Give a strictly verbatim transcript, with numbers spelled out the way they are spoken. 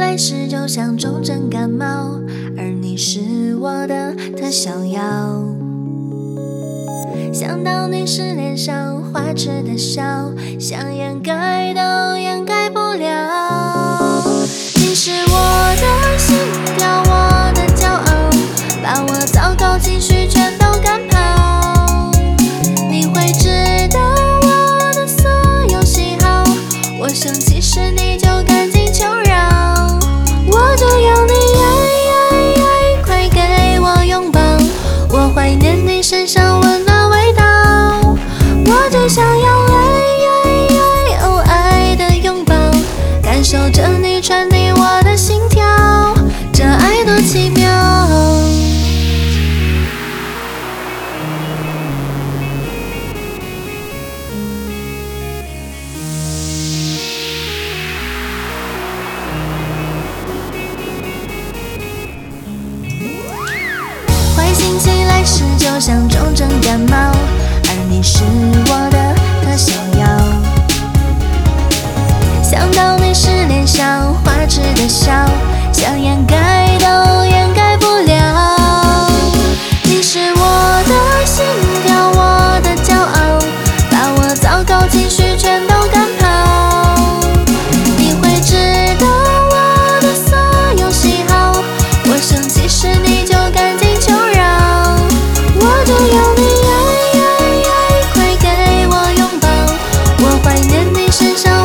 来时就像重症感冒，而你是我的特效药。想到你是脸上花痴的笑，想掩盖都掩盖不了。你是我的心跳，我的骄傲，把我糟糕情绪全都赶跑。你会知道我的所有喜好，我生气时你就赶紧求饶。我就要你快给我拥抱，我怀念你身上温暖味道。我就想要爱哦爱的拥抱，感受着你传递我的心跳，这爱多奇妙。坏心情来时就像重症感冒，而你是我的特效药。想到你是脸上花痴的笑，想掩盖都掩盖不了。你是我的心跳，我的骄傲，把我糟糕情绪全都赶跑。你会知道我的所有喜好，我生气时你就赶紧求饶。我就要你快给我拥抱，我怀念你身上